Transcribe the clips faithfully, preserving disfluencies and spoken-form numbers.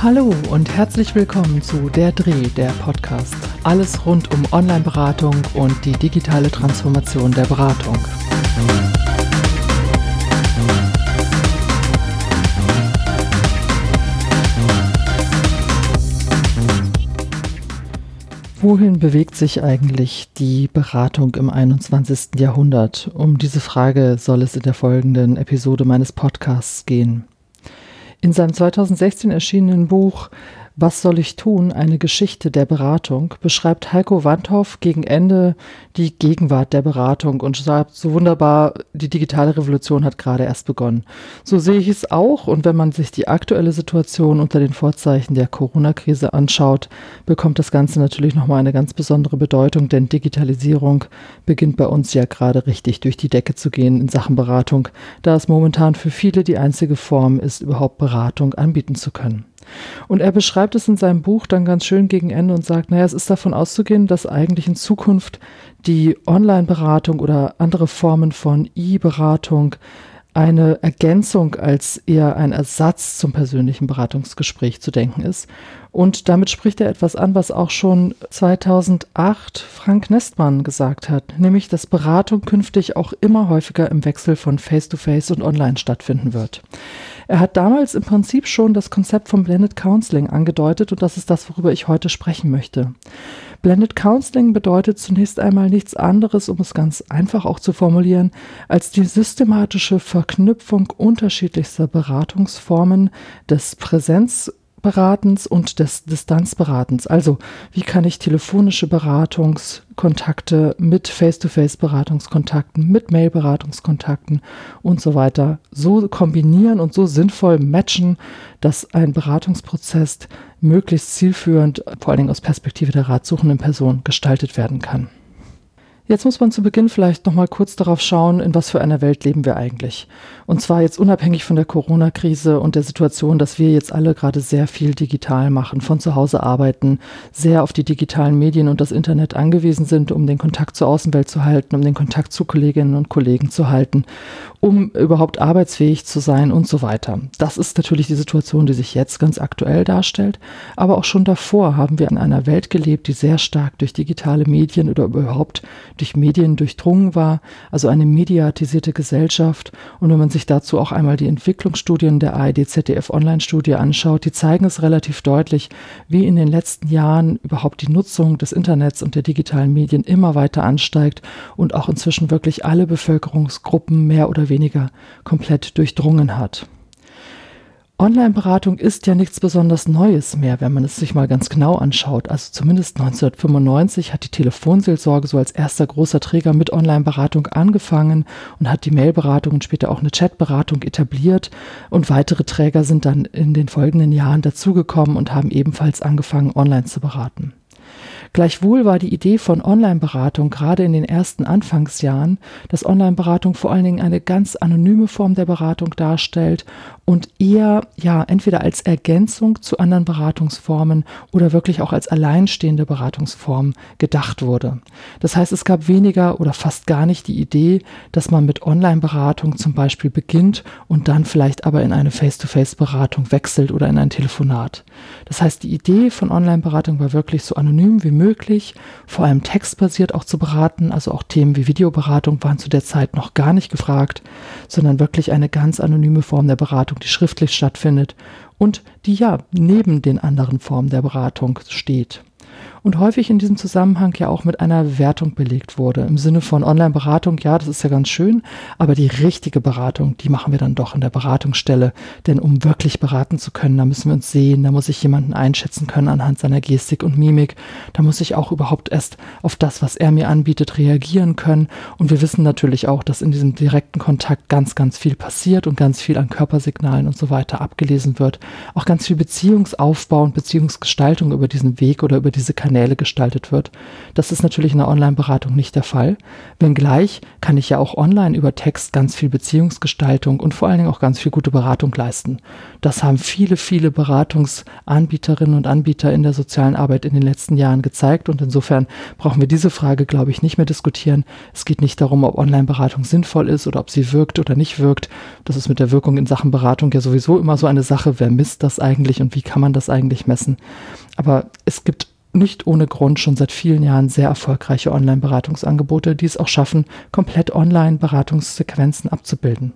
Hallo und herzlich willkommen zu Der Dreh, der Podcast. Alles rund um Online-Beratung und die digitale Transformation der Beratung. Wohin bewegt sich eigentlich die Beratung im einundzwanzigsten Jahrhundert? Um diese Frage soll es in der folgenden Episode meines Podcasts gehen. In seinem zweitausendsechzehn erschienenen Buch »Was soll ich tun? Eine Geschichte der Beratung« beschreibt Heiko Wandhoff gegen Ende die Gegenwart der Beratung und sagt so wunderbar, die digitale Revolution hat gerade erst begonnen. So sehe ich es auch, und wenn man sich die aktuelle Situation unter den Vorzeichen der Corona-Krise anschaut, bekommt das Ganze natürlich nochmal eine ganz besondere Bedeutung, denn Digitalisierung beginnt bei uns ja gerade richtig durch die Decke zu gehen in Sachen Beratung, da es momentan für viele die einzige Form ist, überhaupt Beratung anbieten zu können. Und er beschreibt es in seinem Buch dann ganz schön gegen Ende und sagt, naja, es ist davon auszugehen, dass eigentlich in Zukunft die Online-Beratung oder andere Formen von E-Beratung eine Ergänzung als eher ein Ersatz zum persönlichen Beratungsgespräch zu denken ist. Und damit spricht er etwas an, was auch schon zweitausendacht Frank Nestmann gesagt hat, nämlich, dass Beratung künftig auch immer häufiger im Wechsel von Face-to-Face und Online stattfinden wird. Er hat damals im Prinzip schon das Konzept von Blended Counseling angedeutet, und das ist das, worüber ich heute sprechen möchte. Blended Counseling bedeutet zunächst einmal nichts anderes, um es ganz einfach auch zu formulieren, als die systematische Verknüpfung unterschiedlichster Beratungsformen des Präsenzberatens und des Distanzberatens. Also, wie kann ich telefonische Beratungskontakte mit Face-to-Face-Beratungskontakten, mit Mail-Beratungskontakten und so weiter so kombinieren und so sinnvoll matchen, dass ein Beratungsprozess möglichst zielführend, vor allen Dingen aus Perspektive der ratsuchenden Person, gestaltet werden kann. Jetzt muss man zu Beginn vielleicht noch mal kurz darauf schauen, in was für einer Welt leben wir eigentlich. Und zwar jetzt unabhängig von der Corona-Krise und der Situation, dass wir jetzt alle gerade sehr viel digital machen, von zu Hause arbeiten, sehr auf die digitalen Medien und das Internet angewiesen sind, um den Kontakt zur Außenwelt zu halten, um den Kontakt zu Kolleginnen und Kollegen zu halten, um überhaupt arbeitsfähig zu sein und so weiter. Das ist natürlich die Situation, die sich jetzt ganz aktuell darstellt. Aber auch schon davor haben wir in einer Welt gelebt, die sehr stark durch digitale Medien oder überhaupt durch Medien durchdrungen war, also eine mediatisierte Gesellschaft. Und wenn man sich dazu auch einmal die Entwicklungsstudien der A R D-Z D F-Online-Studie anschaut, die zeigen es relativ deutlich, wie in den letzten Jahren überhaupt die Nutzung des Internets und der digitalen Medien immer weiter ansteigt und auch inzwischen wirklich alle Bevölkerungsgruppen mehr oder weniger komplett durchdrungen hat. Online-Beratung ist ja nichts besonders Neues mehr, wenn man es sich mal ganz genau anschaut. Also zumindest neunzehnhundertfünfundneunzig hat die Telefonseelsorge so als erster großer Träger mit Online-Beratung angefangen und hat die Mail-Beratung und später auch eine Chat-Beratung etabliert. Und weitere Träger sind dann in den folgenden Jahren dazugekommen und haben ebenfalls angefangen, online zu beraten. Gleichwohl war die Idee von Online-Beratung gerade in den ersten Anfangsjahren, dass Online-Beratung vor allen Dingen eine ganz anonyme Form der Beratung darstellt und eher ja entweder als Ergänzung zu anderen Beratungsformen oder wirklich auch als alleinstehende Beratungsform gedacht wurde. Das heißt, es gab weniger oder fast gar nicht die Idee, dass man mit Online-Beratung zum Beispiel beginnt und dann vielleicht aber in eine Face-to-Face-Beratung wechselt oder in ein Telefonat. Das heißt, die Idee von Online-Beratung war wirklich so anonym wie möglich, vor allem textbasiert auch zu beraten, also auch Themen wie Videoberatung waren zu der Zeit noch gar nicht gefragt, sondern wirklich eine ganz anonyme Form der Beratung, die schriftlich stattfindet und die ja neben den anderen Formen der Beratung steht. Und häufig in diesem Zusammenhang ja auch mit einer Wertung belegt wurde, im Sinne von Online-Beratung, ja, das ist ja ganz schön, aber die richtige Beratung, die machen wir dann doch in der Beratungsstelle, denn um wirklich beraten zu können, da müssen wir uns sehen, da muss ich jemanden einschätzen können anhand seiner Gestik und Mimik, da muss ich auch überhaupt erst auf das, was er mir anbietet, reagieren können, und wir wissen natürlich auch, dass in diesem direkten Kontakt ganz, ganz viel passiert und ganz viel an Körpersignalen und so weiter abgelesen wird, auch ganz viel Beziehungsaufbau und Beziehungsgestaltung über diesen Weg oder über diese Kanäle Kanäle gestaltet wird. Das ist natürlich in der Online-Beratung nicht der Fall. Wenngleich kann ich ja auch online über Text ganz viel Beziehungsgestaltung und vor allen Dingen auch ganz viel gute Beratung leisten. Das haben viele, viele Beratungsanbieterinnen und Anbieter in der sozialen Arbeit in den letzten Jahren gezeigt und insofern brauchen wir diese Frage, glaube ich, nicht mehr diskutieren. Es geht nicht darum, ob Online-Beratung sinnvoll ist oder ob sie wirkt oder nicht wirkt. Das ist mit der Wirkung in Sachen Beratung ja sowieso immer so eine Sache. Wer misst das eigentlich und wie kann man das eigentlich messen? Aber es gibt nicht ohne Grund schon seit vielen Jahren sehr erfolgreiche Online-Beratungsangebote, die es auch schaffen, komplett Online-Beratungssequenzen abzubilden.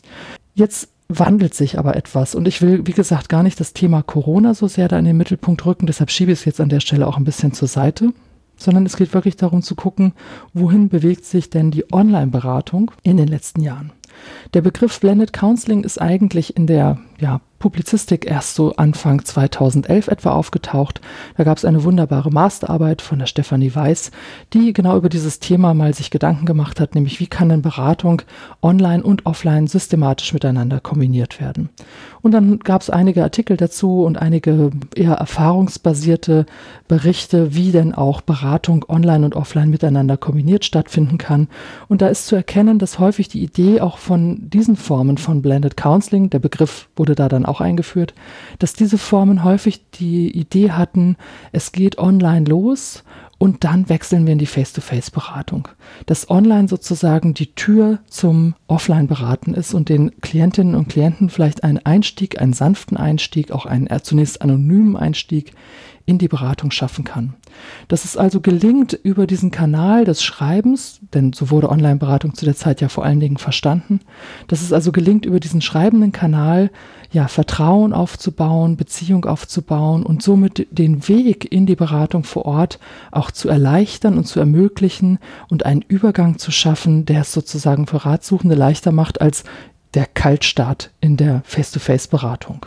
Jetzt wandelt sich aber etwas und ich will, wie gesagt, gar nicht das Thema Corona so sehr da in den Mittelpunkt rücken, deshalb schiebe ich es jetzt an der Stelle auch ein bisschen zur Seite, sondern es geht wirklich darum zu gucken, wohin bewegt sich denn die Online-Beratung in den letzten Jahren. Der Begriff Blended Counseling ist eigentlich in der ja, Publizistik erst so Anfang zweitausendelf etwa aufgetaucht. Da gab es eine wunderbare Masterarbeit von der Stefanie Weiß, die genau über dieses Thema mal sich Gedanken gemacht hat, nämlich wie kann denn Beratung online und offline systematisch miteinander kombiniert werden. Und dann gab es einige Artikel dazu und einige eher erfahrungsbasierte Berichte, wie denn auch Beratung online und offline miteinander kombiniert stattfinden kann. Und da ist zu erkennen, dass häufig die Idee auch von diesen Formen von Blended Counseling, der Begriff wurde da dann auch eingeführt, dass diese Formen häufig die Idee hatten, es geht online los und dann wechseln wir in die Face-to-Face-Beratung. Dass online sozusagen die Tür zum Offline-Beraten ist und den Klientinnen und Klienten vielleicht einen Einstieg, einen sanften Einstieg, auch einen zunächst anonymen Einstieg in die Beratung schaffen kann. Dass es also gelingt, über diesen Kanal des Schreibens, denn so wurde Online-Beratung zu der Zeit ja vor allen Dingen verstanden, dass es also gelingt, über diesen schreibenden Kanal ja Vertrauen aufzubauen, Beziehung aufzubauen und somit den Weg in die Beratung vor Ort auch zu erleichtern und zu ermöglichen und einen Übergang zu schaffen, der es sozusagen für Ratsuchende leichter macht als der Kaltstart in der Face-to-Face-Beratung.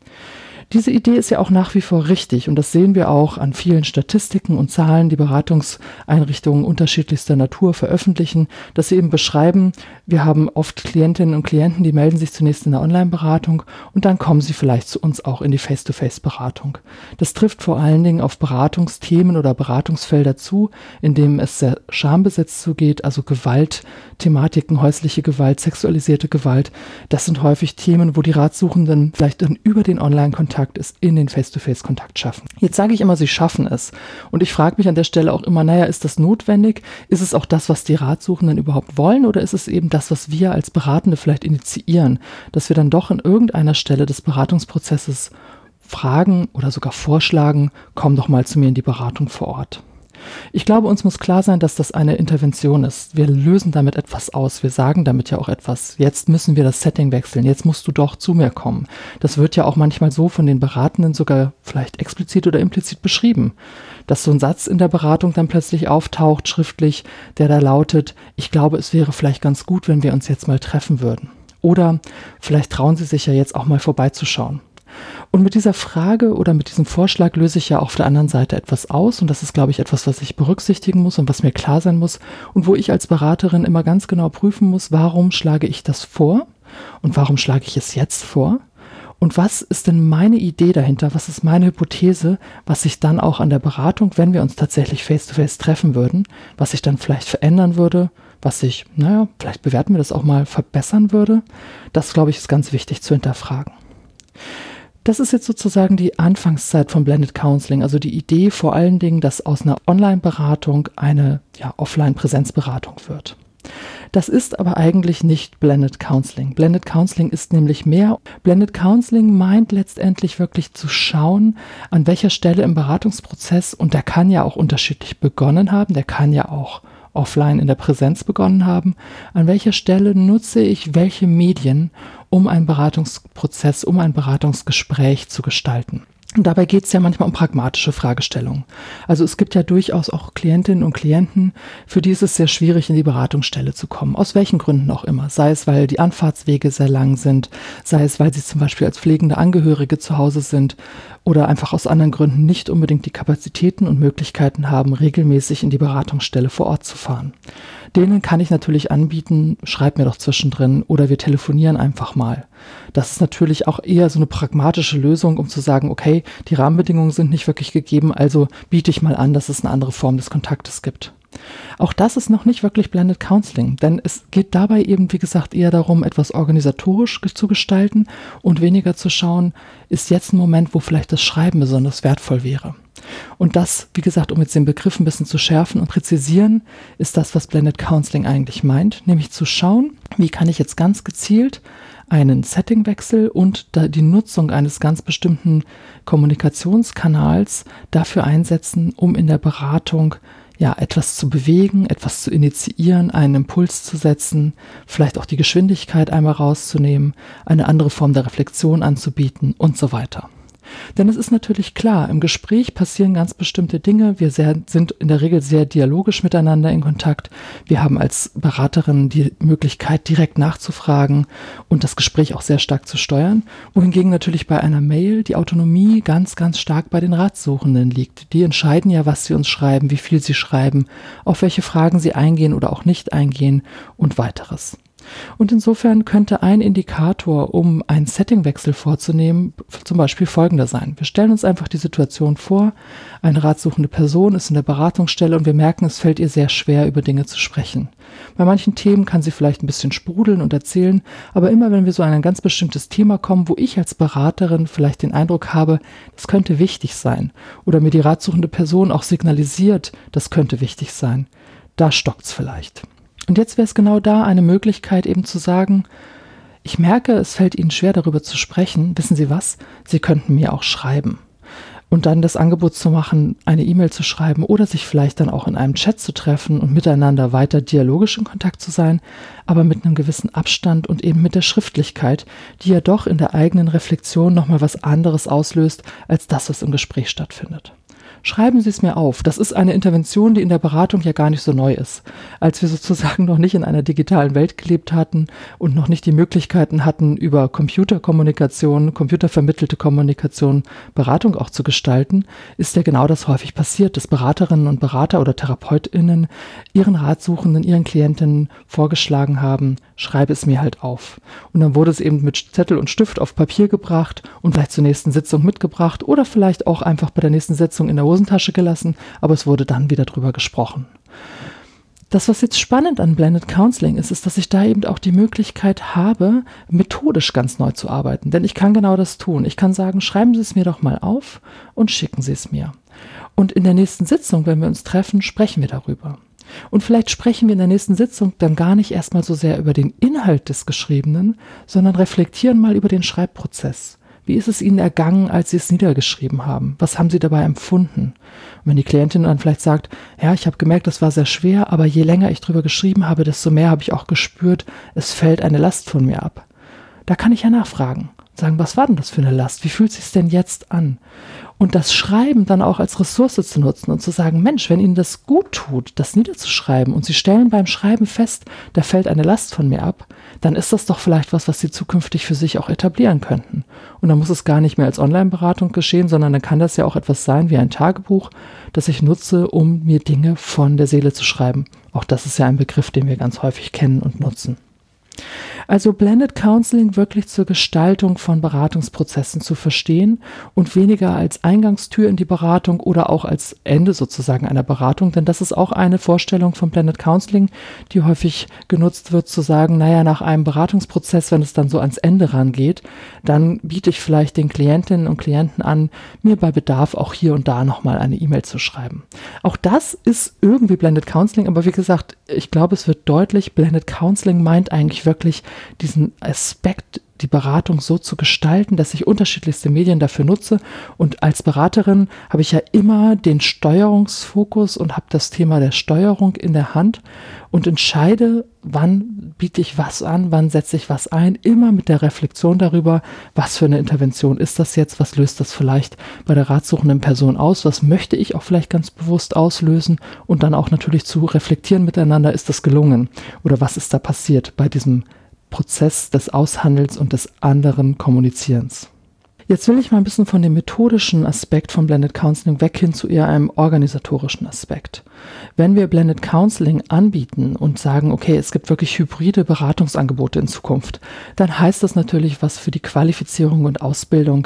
Diese Idee ist ja auch nach wie vor richtig und das sehen wir auch an vielen Statistiken und Zahlen, die Beratungseinrichtungen unterschiedlichster Natur veröffentlichen, dass sie eben beschreiben, wir haben oft Klientinnen und Klienten, die melden sich zunächst in der Online-Beratung und dann kommen sie vielleicht zu uns auch in die Face-to-Face-Beratung. Das trifft vor allen Dingen auf Beratungsthemen oder Beratungsfelder zu, in denen es sehr schambesetzt zugeht, also Gewaltthematiken, häusliche Gewalt, sexualisierte Gewalt. Das sind häufig Themen, wo die Ratsuchenden vielleicht dann über den Online-Kontakt ist in den Face-to-Face-Kontakt schaffen. Jetzt sage ich immer, sie schaffen es. Und ich frage mich an der Stelle auch immer, naja, ist das notwendig? Ist es auch das, was die Ratsuchenden überhaupt wollen? Oder ist es eben das, was wir als Beratende vielleicht initiieren? Dass wir dann doch an irgendeiner Stelle des Beratungsprozesses fragen oder sogar vorschlagen, komm doch mal zu mir in die Beratung vor Ort. Ich glaube, uns muss klar sein, dass das eine Intervention ist. Wir lösen damit etwas aus. Wir sagen damit ja auch etwas. Jetzt müssen wir das Setting wechseln. Jetzt musst du doch zu mir kommen. Das wird ja auch manchmal so von den Beratenden sogar vielleicht explizit oder implizit beschrieben, dass so ein Satz in der Beratung dann plötzlich auftaucht, schriftlich, der da lautet, ich glaube, es wäre vielleicht ganz gut, wenn wir uns jetzt mal treffen würden. Oder vielleicht trauen Sie sich ja jetzt auch mal vorbeizuschauen. Und mit dieser Frage oder mit diesem Vorschlag löse ich ja auf der anderen Seite etwas aus und das ist, glaube ich, etwas, was ich berücksichtigen muss und was mir klar sein muss und wo ich als Beraterin immer ganz genau prüfen muss, warum schlage ich das vor und warum schlage ich es jetzt vor und was ist denn meine Idee dahinter, was ist meine Hypothese, was sich dann auch an der Beratung, wenn wir uns tatsächlich face-to-face treffen würden, was sich dann vielleicht verändern würde, was sich, naja, vielleicht bewerten wir das auch mal, verbessern würde. Das, glaube ich, ist ganz wichtig zu hinterfragen. Das ist jetzt sozusagen die Anfangszeit von Blended Counseling, also die Idee vor allen Dingen, dass aus einer Online-Beratung eine ja, Offline-Präsenzberatung wird. Das ist aber eigentlich nicht Blended Counseling. Blended Counseling ist nämlich mehr. Blended Counseling meint letztendlich wirklich zu schauen, an welcher Stelle im Beratungsprozess, und der kann ja auch unterschiedlich begonnen haben, der kann ja auch offline in der Präsenz begonnen haben, an welcher Stelle nutze ich welche Medien, um einen Beratungsprozess, um ein Beratungsgespräch zu gestalten. Und dabei geht es ja manchmal um pragmatische Fragestellungen. Also es gibt ja durchaus auch Klientinnen und Klienten, für die ist es sehr schwierig, in die Beratungsstelle zu kommen. Aus welchen Gründen auch immer. Sei es, weil die Anfahrtswege sehr lang sind, sei es, weil sie zum Beispiel als pflegende Angehörige zu Hause sind oder einfach aus anderen Gründen nicht unbedingt die Kapazitäten und Möglichkeiten haben, regelmäßig in die Beratungsstelle vor Ort zu fahren. Denen kann ich natürlich anbieten, schreib mir doch zwischendrin oder wir telefonieren einfach mal. Das ist natürlich auch eher so eine pragmatische Lösung, um zu sagen, okay, okay, die Rahmenbedingungen sind nicht wirklich gegeben, also biete ich mal an, dass es eine andere Form des Kontaktes gibt. Auch das ist noch nicht wirklich Blended Counseling, denn es geht dabei eben, wie gesagt, eher darum, etwas organisatorisch zu gestalten und weniger zu schauen, ist jetzt ein Moment, wo vielleicht das Schreiben besonders wertvoll wäre. Und das, wie gesagt, um jetzt den Begriff ein bisschen zu schärfen und präzisieren, ist das, was Blended Counseling eigentlich meint, nämlich zu schauen, wie kann ich jetzt ganz gezielt einen Settingwechsel und die Nutzung eines ganz bestimmten Kommunikationskanals dafür einsetzen, um in der Beratung ja, etwas zu bewegen, etwas zu initiieren, einen Impuls zu setzen, vielleicht auch die Geschwindigkeit einmal rauszunehmen, eine andere Form der Reflexion anzubieten und so weiter. Denn es ist natürlich klar, im Gespräch passieren ganz bestimmte Dinge. Wir sehr, sind in der Regel sehr dialogisch miteinander in Kontakt. Wir haben als Beraterin die Möglichkeit, direkt nachzufragen und das Gespräch auch sehr stark zu steuern. Wohingegen natürlich bei einer Mail die Autonomie ganz, ganz stark bei den Ratsuchenden liegt. Die entscheiden ja, was sie uns schreiben, wie viel sie schreiben, auf welche Fragen sie eingehen oder auch nicht eingehen und weiteres. Und insofern könnte ein Indikator, um einen Settingwechsel vorzunehmen, zum Beispiel folgender sein. Wir stellen uns einfach die Situation vor, eine ratsuchende Person ist in der Beratungsstelle und wir merken, es fällt ihr sehr schwer, über Dinge zu sprechen. Bei manchen Themen kann sie vielleicht ein bisschen sprudeln und erzählen, aber immer wenn wir so an ein ganz bestimmtes Thema kommen, wo ich als Beraterin vielleicht den Eindruck habe, das könnte wichtig sein, oder mir die ratsuchende Person auch signalisiert, das könnte wichtig sein, da stockt's vielleicht. Und jetzt wäre es genau da eine Möglichkeit eben zu sagen, ich merke, es fällt Ihnen schwer, darüber zu sprechen. Wissen Sie was? Sie könnten mir auch schreiben. Und dann das Angebot zu machen, eine E-Mail zu schreiben oder sich vielleicht dann auch in einem Chat zu treffen und miteinander weiter dialogisch in Kontakt zu sein, aber mit einem gewissen Abstand und eben mit der Schriftlichkeit, die ja doch in der eigenen Reflexion nochmal was anderes auslöst, als das, was im Gespräch stattfindet. Schreiben Sie es mir auf. Das ist eine Intervention, die in der Beratung ja gar nicht so neu ist. Als wir sozusagen noch nicht in einer digitalen Welt gelebt hatten und noch nicht die Möglichkeiten hatten, über Computerkommunikation, computervermittelte Kommunikation, Beratung auch zu gestalten, ist ja genau das häufig passiert, dass Beraterinnen und Berater oder TherapeutInnen ihren Ratsuchenden, ihren Klientinnen vorgeschlagen haben, schreibe es mir halt auf. Und dann wurde es eben mit Zettel und Stift auf Papier gebracht und vielleicht zur nächsten Sitzung mitgebracht oder vielleicht auch einfach bei der nächsten Sitzung in der Hosentasche gelassen, aber es wurde dann wieder drüber gesprochen. Das, was jetzt spannend an Blended Counseling ist, ist, dass ich da eben auch die Möglichkeit habe, methodisch ganz neu zu arbeiten. Denn ich kann genau das tun. Ich kann sagen, schreiben Sie es mir doch mal auf und schicken Sie es mir. Und in der nächsten Sitzung, wenn wir uns treffen, sprechen wir darüber. Und vielleicht sprechen wir in der nächsten Sitzung dann gar nicht erstmal so sehr über den Inhalt des Geschriebenen, sondern reflektieren mal über den Schreibprozess. Wie ist es Ihnen ergangen, als Sie es niedergeschrieben haben? Was haben Sie dabei empfunden? Und wenn die Klientin dann vielleicht sagt, ja, ich habe gemerkt, das war sehr schwer, aber je länger ich drüber geschrieben habe, desto mehr habe ich auch gespürt, es fällt eine Last von mir ab. Da kann ich ja nachfragen und sagen, was war denn das für eine Last? Wie fühlt es sich denn jetzt an? Und das Schreiben dann auch als Ressource zu nutzen und zu sagen, Mensch, wenn Ihnen das gut tut, das niederzuschreiben und Sie stellen beim Schreiben fest, da fällt eine Last von mir ab, dann ist das doch vielleicht was, was Sie zukünftig für sich auch etablieren könnten. Und dann muss es gar nicht mehr als Online-Beratung geschehen, sondern dann kann das ja auch etwas sein wie ein Tagebuch, das ich nutze, um mir Dinge von der Seele zu schreiben. Auch das ist ja ein Begriff, den wir ganz häufig kennen und nutzen. Also Blended Counseling wirklich zur Gestaltung von Beratungsprozessen zu verstehen und weniger als Eingangstür in die Beratung oder auch als Ende sozusagen einer Beratung, denn das ist auch eine Vorstellung von Blended Counseling, die häufig genutzt wird, zu sagen, naja, nach einem Beratungsprozess, wenn es dann so ans Ende rangeht, dann biete ich vielleicht den Klientinnen und Klienten an, mir bei Bedarf auch hier und da nochmal eine E-Mail zu schreiben. Auch das ist irgendwie Blended Counseling, aber wie gesagt, ich glaube, es wird deutlich, Blended Counseling meint eigentlich wirklich diesen Aspekt, die Beratung so zu gestalten, dass ich unterschiedlichste Medien dafür nutze. Und als Beraterin habe ich ja immer den Steuerungsfokus und habe das Thema der Steuerung in der Hand und entscheide, wann biete ich was an, wann setze ich was ein, immer mit der Reflexion darüber, was für eine Intervention ist das jetzt, was löst das vielleicht bei der ratsuchenden Person aus, was möchte ich auch vielleicht ganz bewusst auslösen und dann auch natürlich zu reflektieren miteinander, ist das gelungen oder was ist da passiert bei diesem Prozess des Aushandels und des anderen Kommunizierens. Jetzt will ich mal ein bisschen von dem methodischen Aspekt von Blended Counseling weg hin zu eher einem organisatorischen Aspekt. Wenn wir Blended Counseling anbieten und sagen, okay, es gibt wirklich hybride Beratungsangebote in Zukunft, dann heißt das natürlich was für die Qualifizierung und Ausbildung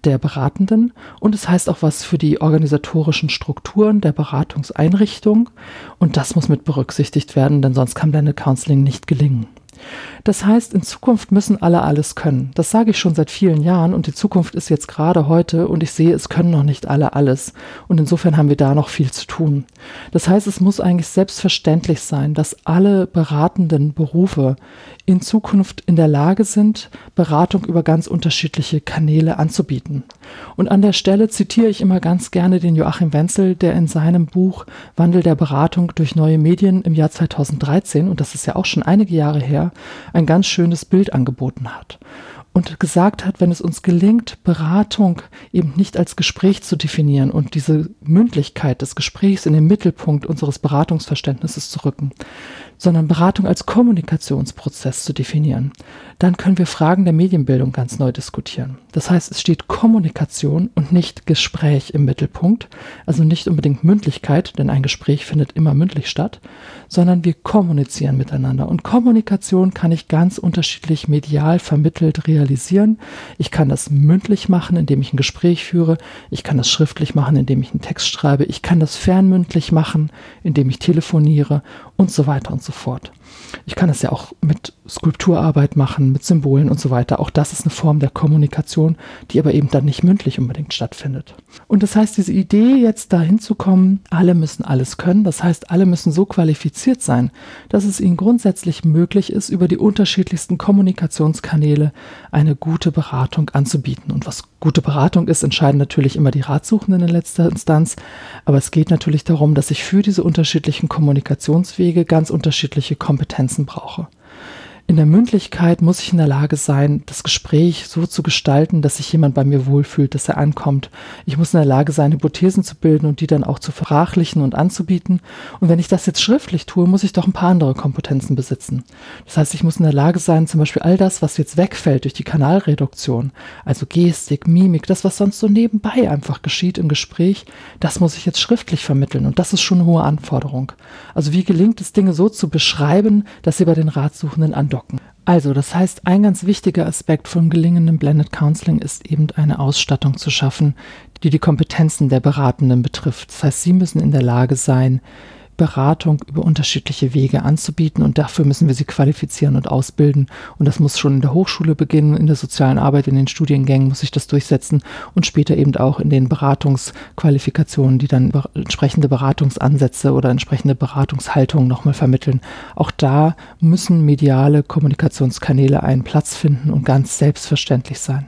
der Beratenden und es heißt auch was für die organisatorischen Strukturen der Beratungseinrichtung und das muss mit berücksichtigt werden, denn sonst kann Blended Counseling nicht gelingen. Das heißt, in Zukunft müssen alle alles können. Das sage ich schon seit vielen Jahren und die Zukunft ist jetzt gerade heute und ich sehe, es können noch nicht alle alles. Und insofern haben wir da noch viel zu tun. Das heißt, es muss eigentlich selbstverständlich sein, dass alle beratenden Berufe in Zukunft in der Lage sind, Beratung über ganz unterschiedliche Kanäle anzubieten. Und an der Stelle zitiere ich immer ganz gerne den Joachim Wenzel, der in seinem Buch Wandel der Beratung durch neue Medien im Jahr zweitausenddreizehn, und das ist ja auch schon einige Jahre her, ein ganz schönes Bild angeboten hat und gesagt hat, wenn es uns gelingt, Beratung eben nicht als Gespräch zu definieren und diese Mündlichkeit des Gesprächs in den Mittelpunkt unseres Beratungsverständnisses zu rücken, sondern Beratung als Kommunikationsprozess zu definieren, dann können wir Fragen der Medienbildung ganz neu diskutieren. Das heißt, es steht Kommunikation und nicht Gespräch im Mittelpunkt, also nicht unbedingt Mündlichkeit, denn ein Gespräch findet immer mündlich statt, sondern wir kommunizieren miteinander. Und Kommunikation kann ich ganz unterschiedlich medial vermittelt realisieren. Ich kann das mündlich machen, indem ich ein Gespräch führe. Ich kann das schriftlich machen, indem ich einen Text schreibe. Ich kann das fernmündlich machen, indem ich telefoniere und so weiter und so fort. Ich kann es ja auch mit Skulpturarbeit machen, mit Symbolen und so weiter. Auch das ist eine Form der Kommunikation, die aber eben dann nicht mündlich unbedingt stattfindet. Und das heißt, diese Idee, jetzt dahin zu kommen, alle müssen alles können, das heißt, alle müssen so qualifiziert sein, dass es ihnen grundsätzlich möglich ist, über die unterschiedlichsten Kommunikationskanäle eine gute Beratung anzubieten. Und was gute Beratung ist, entscheiden natürlich immer die Ratsuchenden in letzter Instanz. Aber es geht natürlich darum, dass ich für diese unterschiedlichen Kommunikationswege ganz unterschiedliche Kompetenzen brauche. In der Mündlichkeit muss ich in der Lage sein, das Gespräch so zu gestalten, dass sich jemand bei mir wohlfühlt, dass er ankommt. Ich muss in der Lage sein, Hypothesen zu bilden und die dann auch zu verrachlichen und anzubieten. Und wenn ich das jetzt schriftlich tue, muss ich doch ein paar andere Kompetenzen besitzen. Das heißt, ich muss in der Lage sein, zum Beispiel all das, was jetzt wegfällt durch die Kanalreduktion, also Gestik, Mimik, das, was sonst so nebenbei einfach geschieht im Gespräch, das muss ich jetzt schriftlich vermitteln. Und das ist schon eine hohe Anforderung. Also wie gelingt es, Dinge so zu beschreiben, dass sie bei den Ratsuchenden andocken? Also, das heißt, ein ganz wichtiger Aspekt von gelingendem Blended Counseling ist eben eine Ausstattung zu schaffen, die die Kompetenzen der Beratenden betrifft. Das heißt, sie müssen in der Lage sein, Beratung über unterschiedliche Wege anzubieten und dafür müssen wir sie qualifizieren und ausbilden und das muss schon in der Hochschule beginnen, in der sozialen Arbeit, in den Studiengängen muss sich das durchsetzen und später eben auch in den Beratungsqualifikationen, die dann entsprechende Beratungsansätze oder entsprechende Beratungshaltungen nochmal vermitteln. Auch da müssen mediale Kommunikationskanäle einen Platz finden und ganz selbstverständlich sein.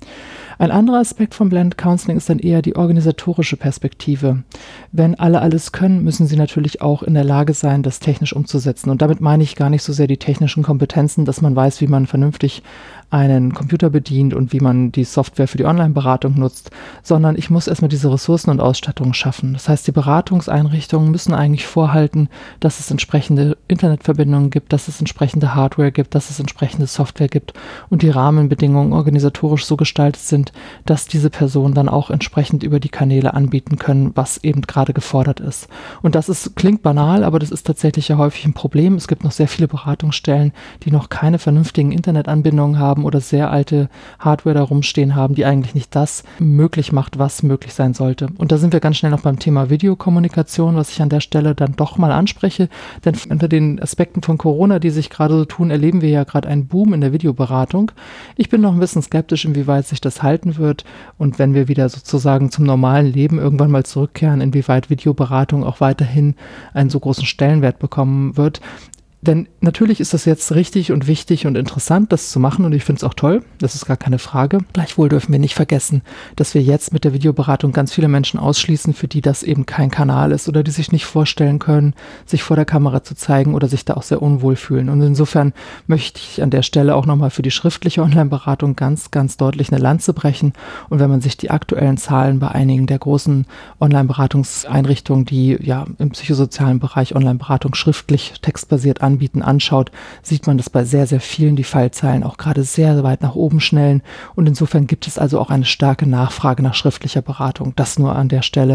Ein anderer Aspekt von Blended Counseling ist dann eher die organisatorische Perspektive. Wenn alle alles können, müssen sie natürlich auch in der Lage sein, das technisch umzusetzen. Und damit meine ich gar nicht so sehr die technischen Kompetenzen, dass man weiß, wie man vernünftig einen Computer bedient und wie man die Software für die Online-Beratung nutzt, sondern ich muss erstmal diese Ressourcen und Ausstattung schaffen. Das heißt, die Beratungseinrichtungen müssen eigentlich vorhalten, dass es entsprechende Internetverbindungen gibt, dass es entsprechende Hardware gibt, dass es entsprechende Software gibt und die Rahmenbedingungen organisatorisch so gestaltet sind, dass diese Personen dann auch entsprechend über die Kanäle anbieten können, was eben gerade gefordert ist. Und das ist, klingt banal, aber das ist tatsächlich ja häufig ein Problem. Es gibt noch sehr viele Beratungsstellen, die noch keine vernünftigen Internetanbindungen haben oder sehr alte Hardware da rumstehen haben, die eigentlich nicht das möglich macht, was möglich sein sollte. Und da sind wir ganz schnell noch beim Thema Videokommunikation, was ich an der Stelle dann doch mal anspreche, denn unter den Aspekten von Corona, die sich gerade so tun, erleben wir ja gerade einen Boom in der Videoberatung. Ich bin noch ein bisschen skeptisch, inwieweit sich das halten wird und wenn wir wieder sozusagen zum normalen Leben irgendwann mal zurückkehren, inwieweit Videoberatung auch weiterhin einen so großen Stellenwert bekommen wird. Denn natürlich ist das jetzt richtig und wichtig und interessant, das zu machen und ich finde es auch toll, das ist gar keine Frage. Gleichwohl dürfen wir nicht vergessen, dass wir jetzt mit der Videoberatung ganz viele Menschen ausschließen, für die das eben kein Kanal ist oder die sich nicht vorstellen können, sich vor der Kamera zu zeigen oder sich da auch sehr unwohl fühlen. Und insofern möchte ich an der Stelle auch nochmal für die schriftliche Online-Beratung ganz, ganz deutlich eine Lanze brechen. Und wenn man sich die aktuellen Zahlen bei einigen der großen Online-Beratungseinrichtungen, die ja im psychosozialen Bereich Online-Beratung schriftlich textbasiert anbieten, Anbieten anschaut, sieht man, dass bei sehr, sehr vielen die Fallzahlen auch gerade sehr weit nach oben schnellen und insofern gibt es also auch eine starke Nachfrage nach schriftlicher Beratung. Das nur an der Stelle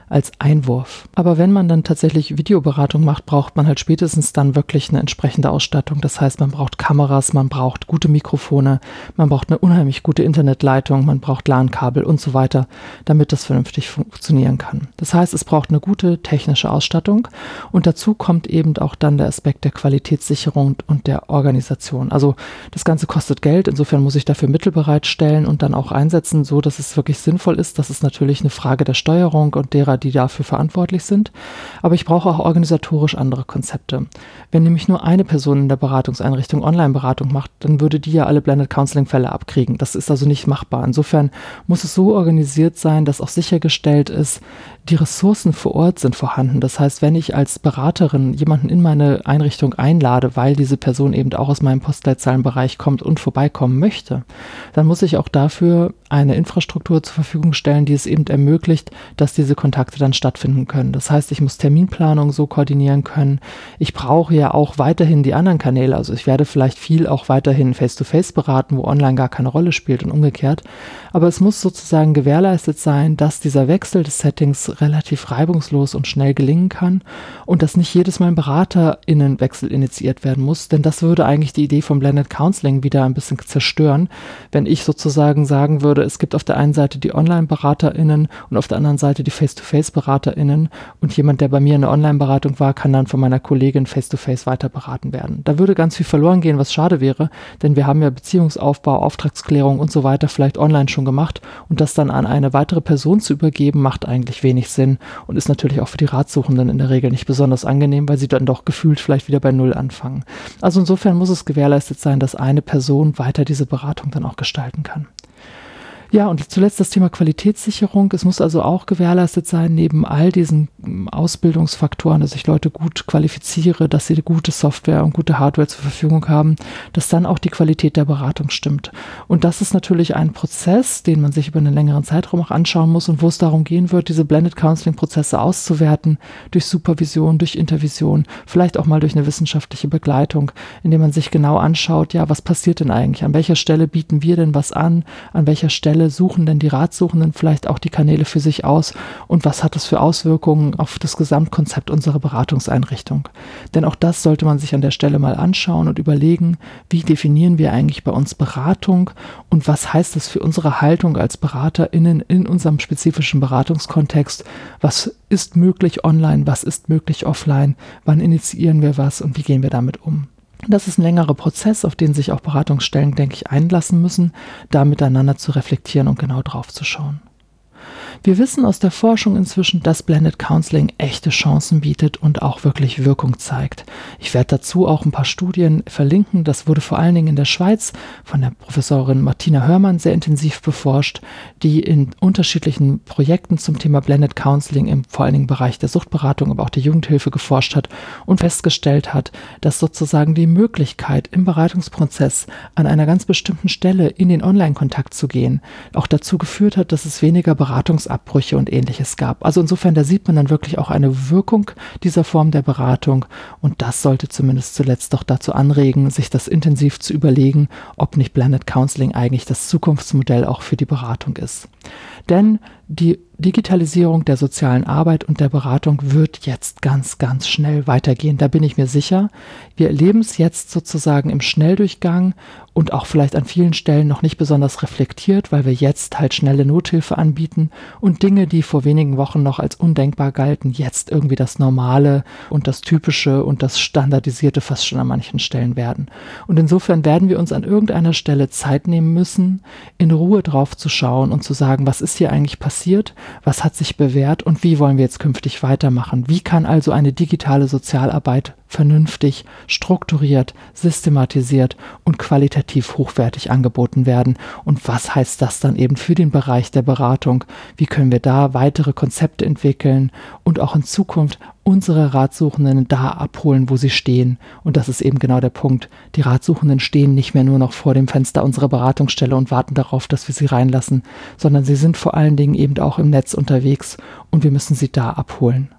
als Einwurf. Aber wenn man dann tatsächlich Videoberatung macht, braucht man halt spätestens dann wirklich eine entsprechende Ausstattung. Das heißt, man braucht Kameras, man braucht gute Mikrofone, man braucht eine unheimlich gute Internetleitung, man braucht LAN-Kabel und so weiter, damit das vernünftig funktionieren kann. Das heißt, es braucht eine gute technische Ausstattung und dazu kommt eben auch dann der Aspekt der Qualitätssicherung und der Organisation. Also das Ganze kostet Geld, insofern muss ich dafür Mittel bereitstellen und dann auch einsetzen, so dass es wirklich sinnvoll ist. Das ist natürlich eine Frage der Steuerung und derer, die dafür verantwortlich sind. Aber ich brauche auch organisatorisch andere Konzepte. Wenn nämlich nur eine Person in der Beratungseinrichtung Online-Beratung macht, dann würde die ja alle Blended Counseling-Fälle abkriegen. Das ist also nicht machbar. Insofern muss es so organisiert sein, dass auch sichergestellt ist, die Ressourcen vor Ort sind vorhanden. Das heißt, wenn ich als Beraterin jemanden in meine Einrichtung einlade, weil diese Person eben auch aus meinem Postleitzahlenbereich kommt und vorbeikommen möchte, dann muss ich auch dafür eine Infrastruktur zur Verfügung stellen, die es eben ermöglicht, dass diese Kontakte dann stattfinden können. Das heißt, ich muss Terminplanung so koordinieren können. Ich brauche ja auch weiterhin die anderen Kanäle. Also ich werde vielleicht viel auch weiterhin Face-to-Face beraten, wo online gar keine Rolle spielt und umgekehrt. Aber es muss sozusagen gewährleistet sein, dass dieser Wechsel des Settings relativ reibungslos und schnell gelingen kann und dass nicht jedes Mal ein BeraterInnenwechsel initiiert werden muss, denn das würde eigentlich die Idee vom Blended Counseling wieder ein bisschen zerstören, wenn ich sozusagen sagen würde, es gibt auf der einen Seite die Online-BeraterInnen und auf der anderen Seite die Face-to-Face-BeraterInnen und jemand, der bei mir in der Online-Beratung war, kann dann von meiner Kollegin Face-to-Face weiter beraten werden. Da würde ganz viel verloren gehen, was schade wäre, denn wir haben ja Beziehungsaufbau, Auftragsklärung und so weiter vielleicht online schon gemacht und das dann an eine weitere Person zu übergeben, macht eigentlich wenig Sinn und ist natürlich auch für die Ratsuchenden in der Regel nicht besonders angenehm, weil sie dann doch gefühlt vielleicht wieder bei Null anfangen. Also insofern muss es gewährleistet sein, dass eine Person weiter diese Beratung dann auch gestalten kann. Ja, und zuletzt das Thema Qualitätssicherung. Es muss also auch gewährleistet sein, neben all diesen Ausbildungsfaktoren, dass ich Leute gut qualifiziere, dass sie gute Software und gute Hardware zur Verfügung haben, dass dann auch die Qualität der Beratung stimmt. Und das ist natürlich ein Prozess, den man sich über einen längeren Zeitraum auch anschauen muss und wo es darum gehen wird, diese Blended Counseling-Prozesse auszuwerten, durch Supervision, durch Intervision, vielleicht auch mal durch eine wissenschaftliche Begleitung, indem man sich genau anschaut, ja, was passiert denn eigentlich? An welcher Stelle bieten wir denn was an? An welcher Stelle suchen denn die Ratsuchenden vielleicht auch die Kanäle für sich aus und was hat das für Auswirkungen auf das Gesamtkonzept unserer Beratungseinrichtung? Denn auch das sollte man sich an der Stelle mal anschauen und überlegen, wie definieren wir eigentlich bei uns Beratung und was heißt das für unsere Haltung als BeraterInnen in unserem spezifischen Beratungskontext? Was ist möglich online, was ist möglich offline? Wann initiieren wir was und wie gehen wir damit um? Das ist ein längerer Prozess, auf den sich auch Beratungsstellen, denke ich, einlassen müssen, da miteinander zu reflektieren und genau drauf zu schauen. Wir wissen aus der Forschung inzwischen, dass Blended Counseling echte Chancen bietet und auch wirklich Wirkung zeigt. Ich werde dazu auch ein paar Studien verlinken. Das wurde vor allen Dingen in der Schweiz von der Professorin Martina Hörmann sehr intensiv beforscht, die in unterschiedlichen Projekten zum Thema Blended Counseling im vor allen Dingen Bereich der Suchtberatung, aber auch der Jugendhilfe geforscht hat und festgestellt hat, dass sozusagen die Möglichkeit im Beratungsprozess an einer ganz bestimmten Stelle in den Online-Kontakt zu gehen, auch dazu geführt hat, dass es weniger Beratungsabbrüche und Ähnliches gab. Also insofern, da sieht man dann wirklich auch eine Wirkung dieser Form der Beratung und das sollte zumindest zuletzt doch dazu anregen, sich das intensiv zu überlegen, ob nicht Blended Counseling eigentlich das Zukunftsmodell auch für die Beratung ist. Denn die Digitalisierung der sozialen Arbeit und der Beratung wird jetzt ganz, ganz schnell weitergehen. Da bin ich mir sicher. Wir erleben es jetzt sozusagen im Schnelldurchgang und auch vielleicht an vielen Stellen noch nicht besonders reflektiert, weil wir jetzt halt schnelle Nothilfe anbieten und Dinge, die vor wenigen Wochen noch als undenkbar galten, jetzt irgendwie das Normale und das Typische und das Standardisierte fast schon an manchen Stellen werden. Und insofern werden wir uns an irgendeiner Stelle Zeit nehmen müssen, in Ruhe drauf zu schauen und zu sagen, was ist hier eigentlich passiert, was hat sich bewährt und wie wollen wir jetzt künftig weitermachen? Wie kann also eine digitale Sozialarbeit vernünftig, strukturiert, systematisiert und qualitativ hochwertig angeboten werden? Und was heißt das dann eben für den Bereich der Beratung? Wie können wir da weitere Konzepte entwickeln und auch in Zukunft unsere Ratsuchenden da abholen, wo sie stehen? Und das ist eben genau der Punkt. Die Ratsuchenden stehen nicht mehr nur noch vor dem Fenster unserer Beratungsstelle und warten darauf, dass wir sie reinlassen, sondern sie sind vor allen Dingen eben auch im Netz unterwegs und wir müssen sie da abholen.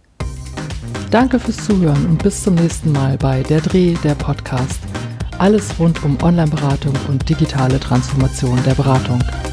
Danke fürs Zuhören und bis zum nächsten Mal bei Der Dreh, der Podcast. Alles rund um Online-Beratung und digitale Transformation der Beratung.